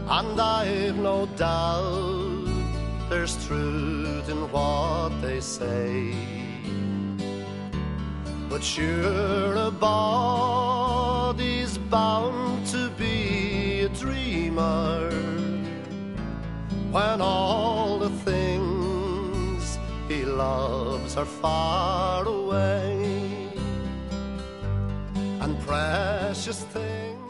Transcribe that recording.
and I've no doubt there's truth in what they say. But sure, a body's bound to be a dreamer when all the things he loves are far away, and precious things